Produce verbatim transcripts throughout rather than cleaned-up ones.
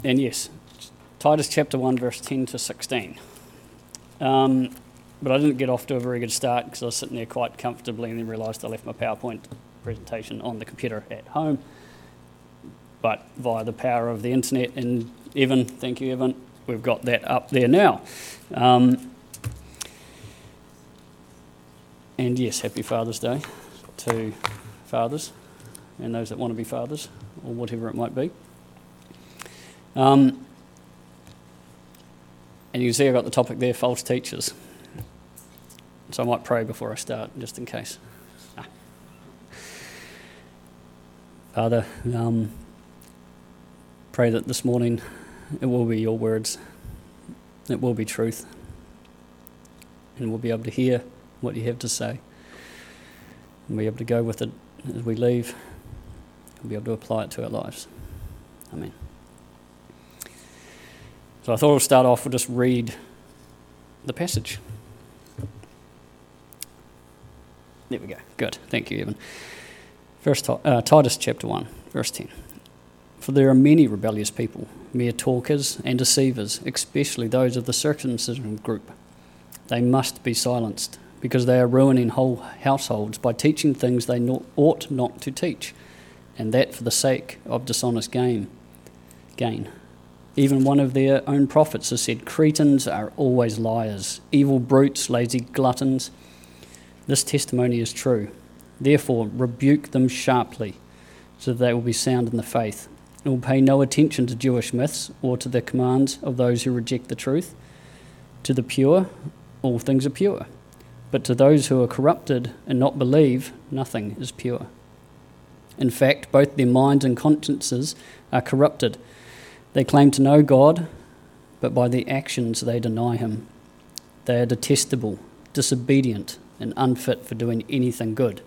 And yes, Titus chapter one, verse ten to sixteen. Um, but I didn't get off to a very good start because I was sitting there quite comfortably and then realised I left my PowerPoint presentation on the computer at home. But via the power of the internet, and Evan, thank you Evan, we've got that up there now. Um, and yes, happy Father's Day to fathers and those that want to be fathers, or whatever it might be. Um, and you can see I've got the topic there, false teachers. So I might pray before I start, just in case. Ah. Father, um, pray that this morning it will be your words, it will be truth, and we'll be able to hear what you have to say, and be able to go with it as we leave, and be able to apply it to our lives. Amen. So I thought I'll start off with just read the passage. There we go. Good. Thank you, Evan. First, uh, Titus chapter one, verse ten. For there are many rebellious people, mere talkers and deceivers, especially those of the circumcision group. They must be silenced, because they are ruining whole households by teaching things they not, ought not to teach, and that for the sake of dishonest gain. gain. Even one of their own prophets has said, Cretans are always liars, evil brutes, lazy gluttons. This testimony is true. Therefore, rebuke them sharply, so that they will be sound in the faith, and will pay no attention to Jewish myths or to the commands of those who reject the truth. To the pure, all things are pure. But to those who are corrupted and not believe, nothing is pure. In fact, both their minds and consciences are corrupted. They claim to know God, but by their actions they deny him. They are detestable, disobedient, and unfit for doing anything good.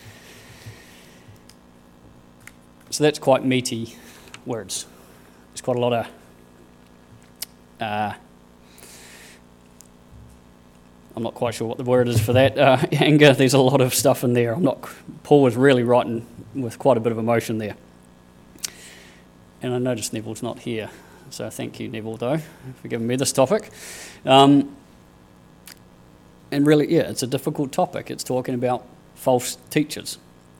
So that's quite meaty words. There's quite a lot of uh, I'm not quite sure what the word is for that, uh, anger. There's a lot of stuff in there. I'm not. Paul was really writing with quite a bit of emotion there. And I noticed Neville's not here, so thank you, Neville, though, for giving me this topic. Um, and really, yeah, it's a difficult topic. It's talking about false teachers.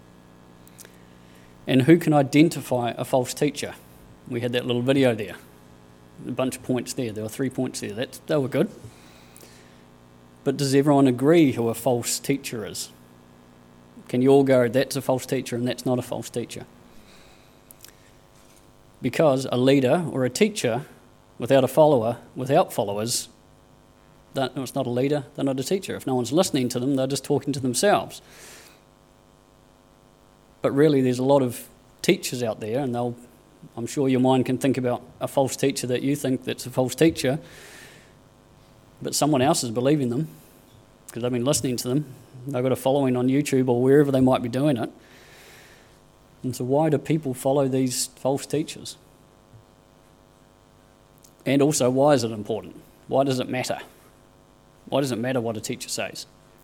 And who can identify a false teacher? We had that little video there. A bunch of points there. There were three points there. That, they were good. But does everyone agree who a false teacher is? Can you all go, that's a false teacher and that's not a false teacher? Because a leader or a teacher without a follower, without followers, it's not a leader, they're not a teacher. If no one's listening to them, they're just talking to themselves. But really there's a lot of teachers out there, and they'll, I'm sure your mind can think about a false teacher that you think that's a false teacher, but someone else is believing them because they've been listening to them. They've got a following on YouTube or wherever they might be doing it. And so why do people follow these false teachers? And also, why is it important? Why does it matter? Why does it matter what a teacher says?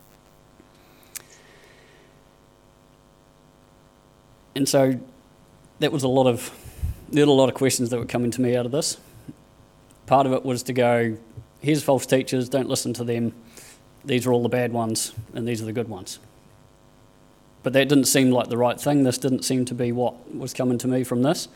And so that was a lot of, there were a lot of questions that were coming to me out of this. Part of it was to go, here's false teachers, don't listen to them. These are all the bad ones, and these are the good ones. But that didn't seem like the right thing. This didn't seem to be what was coming to me from this.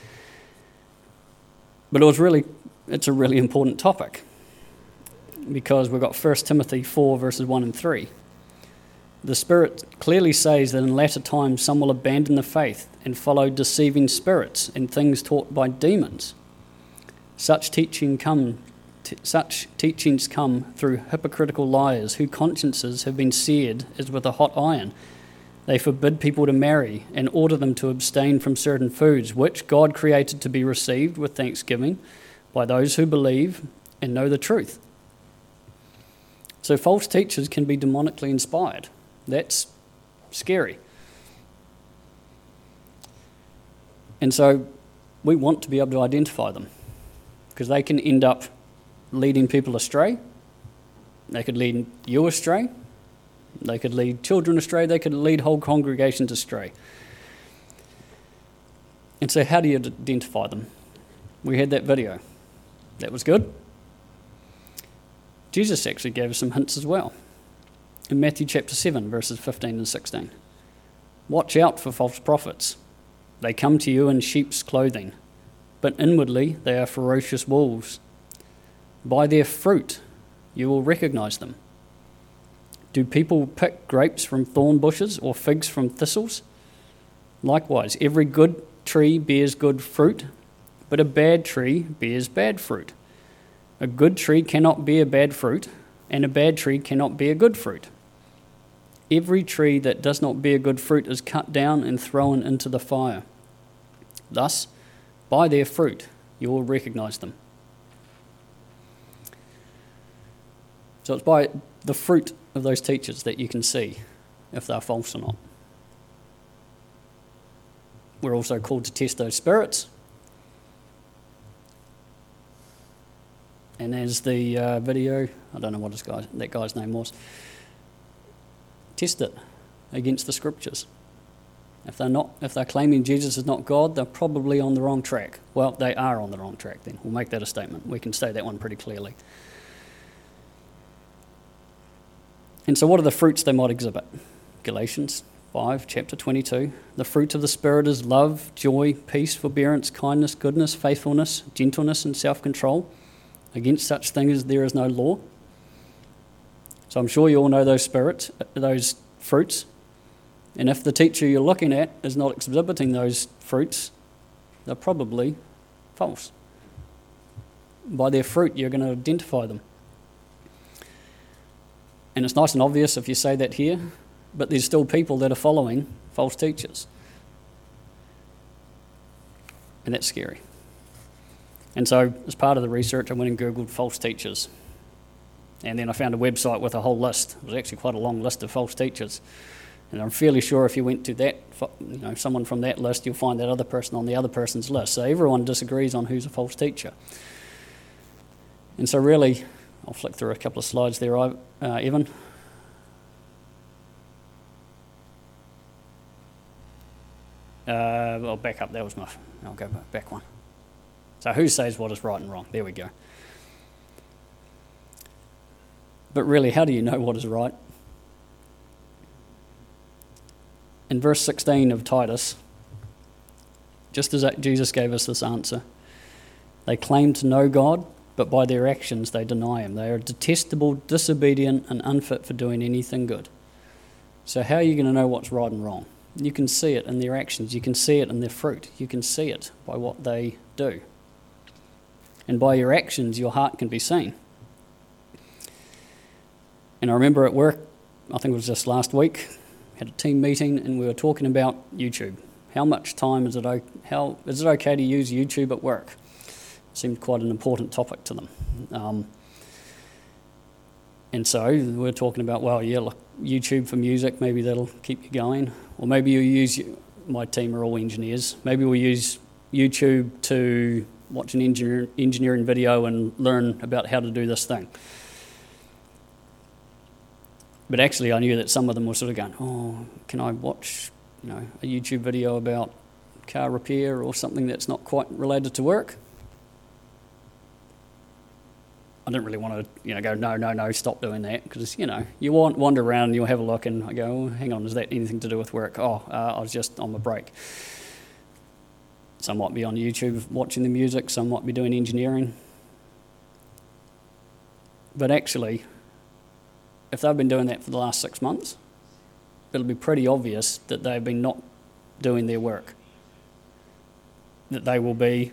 But it was really, it's a really important topic, because we've got First Timothy four, verses one and three. The Spirit clearly says that in latter times some will abandon the faith and follow deceiving spirits and things taught by demons. Such teaching come, t- such teachings come through hypocritical liars whose consciences have been seared as with a hot iron. They forbid people to marry and order them to abstain from certain foods, which God created to be received with thanksgiving by those who believe and know the truth. So false teachers can be demonically inspired. That's scary. And so we want to be able to identify them, because they can end up leading people astray. They could lead you astray. They could lead children astray. They could lead whole congregations astray. And so how do you identify them? We had that video. That was good. Jesus actually gave us some hints as well. In Matthew chapter seven, verses fifteen and sixteen. Watch out for false prophets. They come to you in sheep's clothing, but inwardly they are ferocious wolves. By their fruit you will recognize them. Do people pick grapes from thorn bushes or figs from thistles? Likewise, every good tree bears good fruit, but a bad tree bears bad fruit. A good tree cannot bear bad fruit, and a bad tree cannot bear good fruit. Every tree that does not bear good fruit is cut down and thrown into the fire. Thus, by their fruit, you will recognize them. So it's by the fruit of those teachers that you can see if they're false or not. We're also called to test those spirits. And as the uh, video, I don't know what his guy, that guy's name was, test it against the scriptures. If they're not, if they're claiming Jesus is not God, they're probably on the wrong track. Well, they are on the wrong track then. We'll make that a statement. We can state that one pretty clearly. And so what are the fruits they might exhibit? Galatians five, chapter twenty-two. The fruit of the Spirit is love, joy, peace, forbearance, kindness, goodness, faithfulness, gentleness, and self-control. Against such things there is no law. So I'm sure you all know those spirits, those fruits. And if the teacher you're looking at is not exhibiting those fruits, they're probably false. By their fruit, you're going to identify them. And it's nice and obvious if you say that here, but there's still people that are following false teachers. And that's scary. And so, as part of the research, I went and Googled false teachers. And then I found a website with a whole list. It was actually quite a long list of false teachers. And I'm fairly sure if you went to that, you know, someone from that list, you'll find that other person on the other person's list. So everyone disagrees on who's a false teacher. And so really, I'll flick through a couple of slides there, uh, Evan. Uh, I'll back up. That was my... I'll go back one. So who says what is right and wrong? There we go. But really, how do you know what is right? In verse sixteen of Titus, just as Jesus gave us this answer, they claim to know God, but by their actions they deny him. They are detestable, disobedient, and unfit for doing anything good. So how are you going to know what's right and wrong? You can see it in their actions. You can see it in their fruit. You can see it by what they do. And by your actions, your heart can be seen. And I remember at work, I think it was just last week, had a team meeting and we were talking about YouTube. How much time is it, how, is it okay to use YouTube at work? It seemed quite an important topic to them. Um, and so we were talking about, well, yeah, look, YouTube for music, maybe that'll keep you going. Or maybe you use, my team are all engineers, maybe we'll use YouTube to watch an engineer, engineering video and learn about how to do this thing. But actually, I knew that some of them were sort of going, oh, can I watch, you know, a YouTube video about car repair or something that's not quite related to work? I didn't really want to, you know, go, no, no, no, stop doing that, because, you know, you want wander around and you'll have a look and I go, oh, hang on, is that anything to do with work? Oh, uh, I was just on my break. Some might be on YouTube watching the music, some might be doing engineering. But actually, if they've been doing that for the last six months, it'll be pretty obvious that they've been not doing their work. That they will be...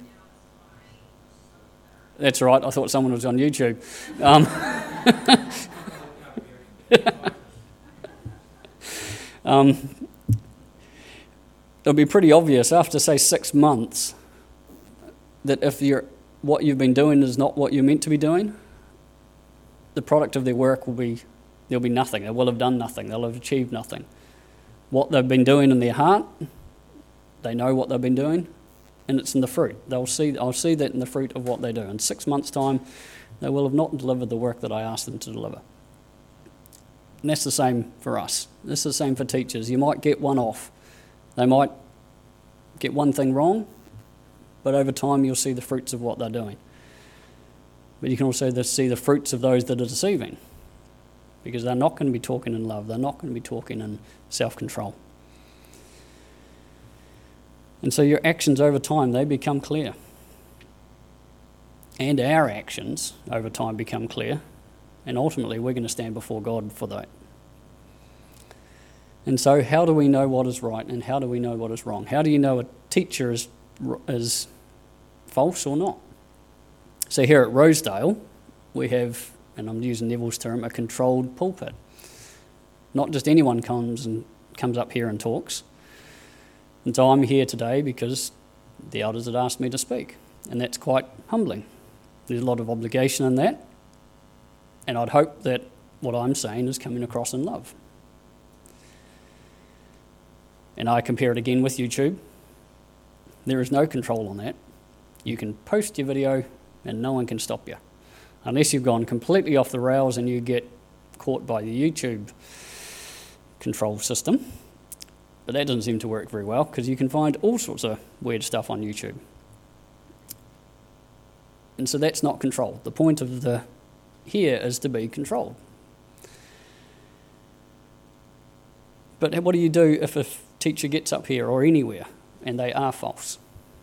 That's right, I thought someone was on YouTube. Um, um, it'll be pretty obvious after, say, six months that if you're, what you've been doing is not what you're meant to be doing, the product of their work will be... There'll be nothing. They will have done nothing. They'll have achieved nothing. What they've been doing in their heart, they know what they've been doing, and it's in the fruit. They'll see. I'll see that in the fruit of what they do. In six months' time, they will have not delivered the work that I asked them to deliver. And that's the same for us. This is the same for teachers. You might get one off. They might get one thing wrong, but over time you'll see the fruits of what they're doing. But you can also see the fruits of those that are deceiving, because they're not going to be talking in love. They're not going to be talking in self-control. And so your actions over time, they become clear. And our actions over time become clear. And ultimately, we're going to stand before God for that. And so how do we know what is right and how do we know what is wrong? How do you know a teacher is, is false or not? So here at Rosedale, we have, and I'm using Neville's term, a controlled pulpit. Not just anyone comes and comes up here and talks. And so I'm here today because the elders had asked me to speak, and that's quite humbling. There's a lot of obligation in that, and I'd hope that what I'm saying is coming across in love. And I compare it again with YouTube. There is no control on that. You can post your video and no one can stop you, unless you've gone completely off the rails and you get caught by the YouTube control system. But that doesn't seem to work very well, because you can find all sorts of weird stuff on YouTube. And so that's not control. The point of the here is to be controlled. But what do you do if a teacher gets up here or anywhere and they are false?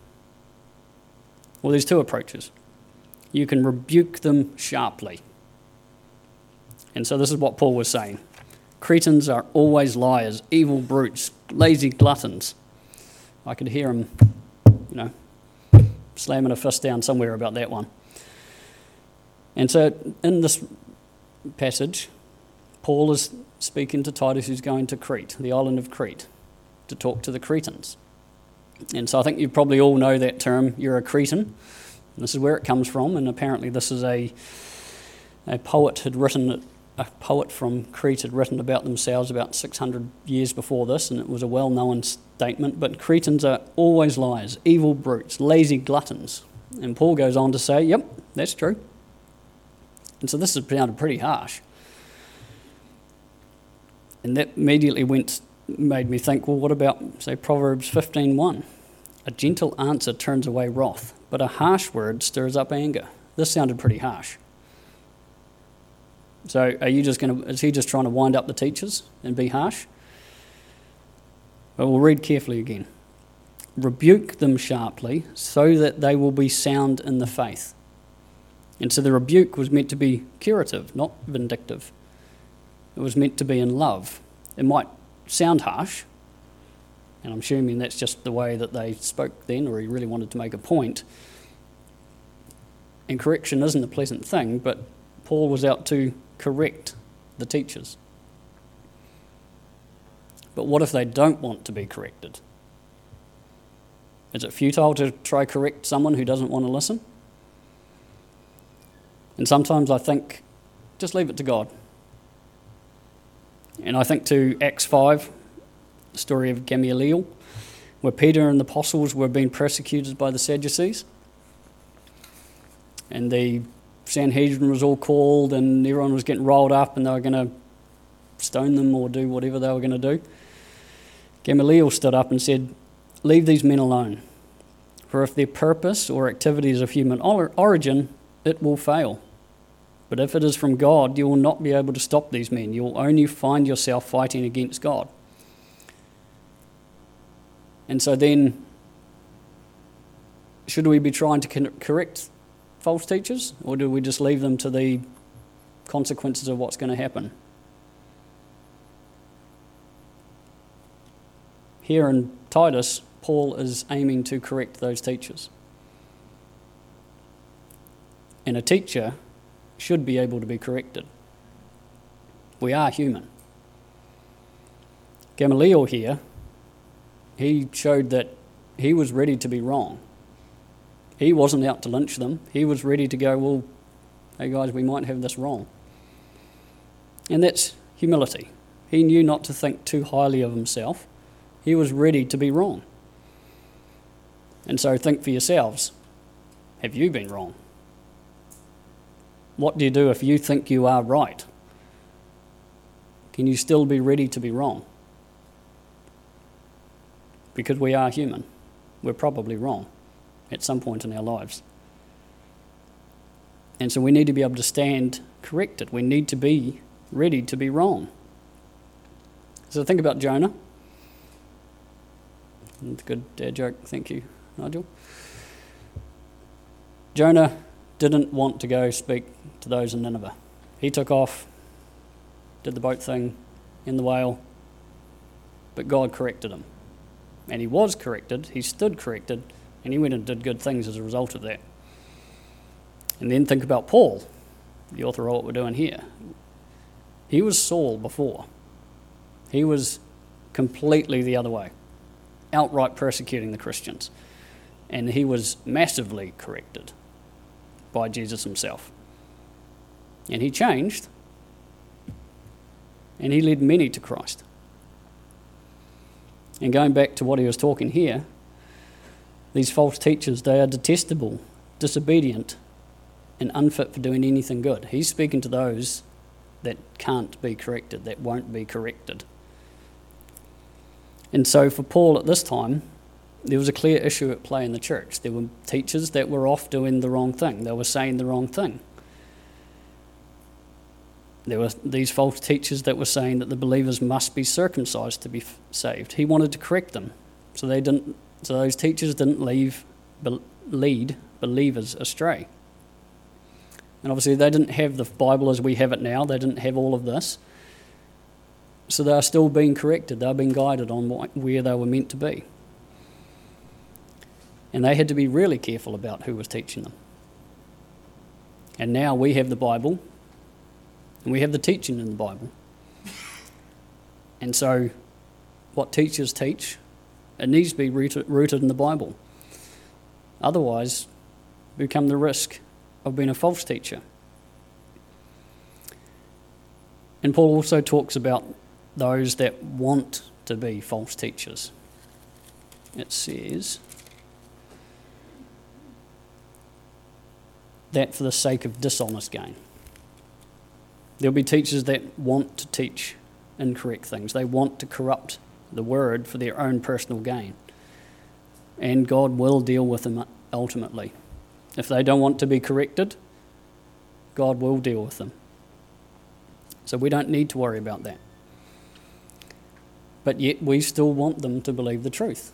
Well, there's two approaches. You can rebuke them sharply. And so this is what Paul was saying. Cretans are always liars, evil brutes, lazy gluttons. I could hear him, you know, slamming a fist down somewhere about that one. And so in this passage, Paul is speaking to Titus, who's going to Crete, the island of Crete, to talk to the Cretans. And so I think you probably all know that term, you're a Cretan. This is where it comes from, and apparently this is a a poet had written a poet from Crete had written about themselves about six hundred years before this, and it was a well-known statement. But Cretans are always liars, evil brutes, lazy gluttons. And Paul goes on to say, yep, that's true. And so this has sounded pretty harsh. And that immediately went made me think, well, what about, say, Proverbs fifteen one? A gentle answer turns away wrath, but a harsh word stirs up anger. This sounded pretty harsh. So are you just going to, is he just trying to wind up the teachers and be harsh? Well, we'll read carefully again. Rebuke them sharply so that they will be sound in the faith. And so the rebuke was meant to be curative, not vindictive. It was meant to be in love. It might sound harsh, and I'm assuming that's just the way that they spoke then, or he really wanted to make a point. And correction isn't a pleasant thing, but Paul was out to correct the teachers. But what if they don't want to be corrected? Is it futile to try correct someone who doesn't want to listen? And sometimes I think, just leave it to God. And I think to Acts five, the story of Gamaliel, where Peter and the apostles were being persecuted by the Sadducees. And the Sanhedrin was all called and everyone was getting rolled up and they were going to stone them or do whatever they were going to do. Gamaliel stood up and said, leave these men alone, for if their purpose or activity is of human origin, it will fail. But if it is from God, you will not be able to stop these men. You will only find yourself fighting against God. And so then, should we be trying to correct false teachers, or do we just leave them to the consequences of what's going to happen? Here in Titus, Paul is aiming to correct those teachers. And a teacher should be able to be corrected. We are human. Gamaliel here, he showed that he was ready to be wrong. He wasn't out to lynch them. He was ready to go, well, hey guys, we might have this wrong. And that's humility. He knew not to think too highly of himself. He was ready to be wrong. And so think for yourselves, have you been wrong? What do you do if you think you are right? Can you still be ready to be wrong? Because we are human. We're probably wrong. at some point in our lives. And so we need to be able to stand corrected. We need to be ready to be wrong. So think about Jonah. Good dad joke, thank you, Nigel. Jonah didn't want to go speak to those in Nineveh. He took off, did the boat thing in the whale, but God corrected him. And he was corrected, he stood corrected, and he went and did good things as a result of that. And then think about Paul, the author of what we're doing here. He was Saul before. He was completely the other way, outright persecuting the Christians. And he was massively corrected by Jesus himself. And he changed, and he led many to Christ. And going back to what he was talking here, these false teachers, they are detestable, disobedient, and unfit for doing anything good. He's speaking to those that can't be corrected, that won't be corrected. And so for Paul at this time, there was a clear issue at play in the church. There were teachers that were off doing the wrong thing. They were saying the wrong thing. There were these false teachers that were saying that the believers must be circumcised to be f- saved. He wanted to correct them, so they didn't. So those teachers didn't leave, be, lead believers astray. And obviously they didn't have the Bible as we have it now. They didn't have all of this. So they are still being corrected. They are being guided on what, where they were meant to be. And they had to be really careful about who was teaching them. And now we have the Bible, and we have the teaching in the Bible. And so what teachers teach, it needs to be rooted, rooted in the Bible. Otherwise, we become the risk of being a false teacher. And Paul also talks about those that want to be false teachers. It says that for the sake of dishonest gain. There'll be teachers that want to teach incorrect things. They want to corrupt the word for their own personal gain. And God will deal with them ultimately. If they don't want to be corrected, God will deal with them. So we don't need to worry about that. But yet we still want them to believe the truth.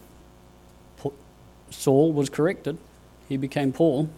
Saul was corrected. He became Paul.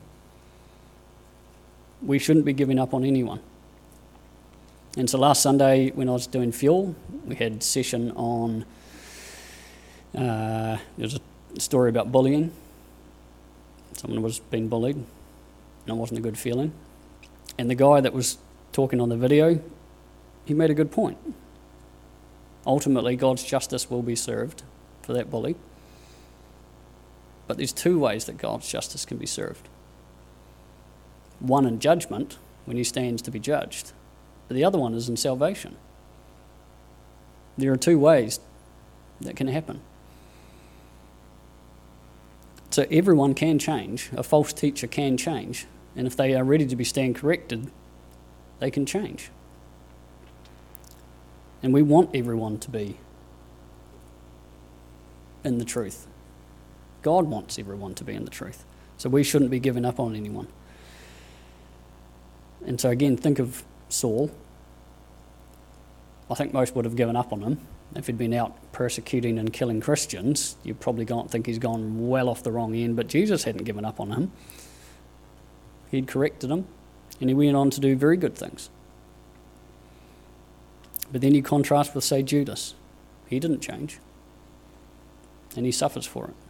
We shouldn't be giving up on anyone. And so last Sunday when I was doing fuel, we had a session on, uh, there was a story about bullying. Someone was being bullied, and it wasn't a good feeling. And the guy that was talking on the video, he made a good point. Ultimately, God's justice will be served for that bully. But there's two ways that God's justice can be served. One in judgment, when he stands to be judged. But the other one is in salvation. There are two ways that can happen. So everyone can change. A false teacher can change. And if they are ready to be stand corrected, they can change. And we want everyone to be in the truth. God wants everyone to be in the truth. So we shouldn't be giving up on anyone. And so again, think of Saul. I think most would have given up on him. If he'd been out persecuting and killing Christians, you'd probably go think he's gone well off the wrong end, but Jesus hadn't given up on him. He'd corrected him, and he went on to do very good things. But then you contrast with, say, Judas. He didn't change, and he suffers for it.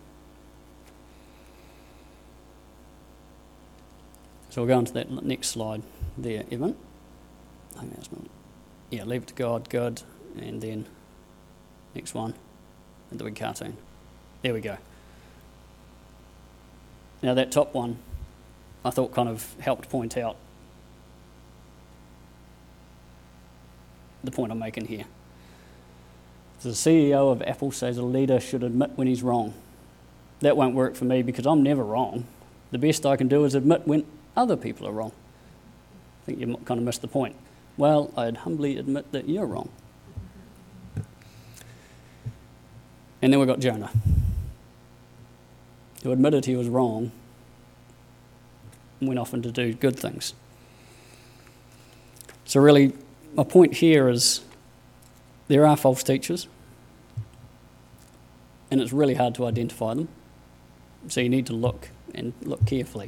So we'll go on to that next slide there, Evan. I think that's not, yeah, leave it to God, good, and then next one, and the big cartoon. There we go. Now that top one, I thought kind of helped point out the point I'm making here. The C E O of Apple says a leader should admit when he's wrong. That won't work for me because I'm never wrong. The best I can do is admit when other people are wrong. I think you kind of missed the point. Well, I'd humbly admit that you're wrong. And then we've got Jonah, who admitted he was wrong and went off and to do good things. So really, my point here is there are false teachers, and it's really hard to identify them. So you need to look and look carefully.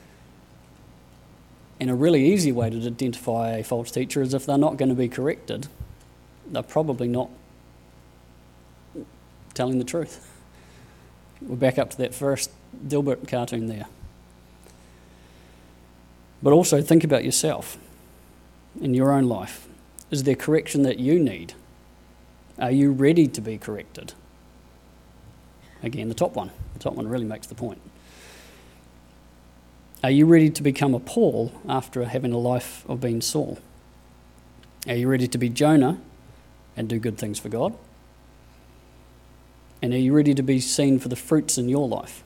And a really easy way to identify a false teacher is if they're not going to be corrected, they're probably not telling the truth. We're back up to that first Dilbert cartoon there. But also think about yourself in your own life. Is there correction that you need? Are you ready to be corrected? Again, the top one. The top one really makes the point. Are you ready to become a Paul after having a life of being Saul? Are you ready to be Jonah and do good things for God? And are you ready to be seen for the fruits in your life?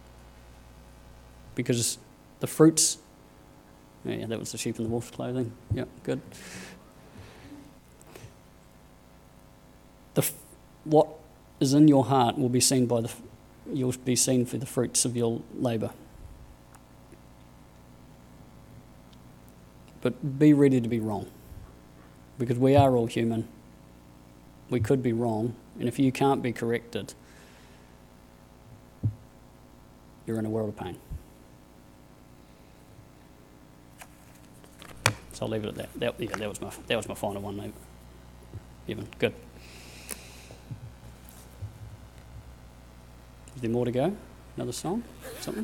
Because the fruits... Yeah, that was the sheep in the wolf's clothing. Yeah, good. The what is in your heart will be seen by the... You'll be seen for the fruits of your labour. But be ready to be wrong. Because we are all human. We could be wrong. And if you can't be corrected, you're in a world of pain. So I'll leave it at that. that yeah, that was my that was my final one, mate. Even good. Is there more to go? Another song? Something?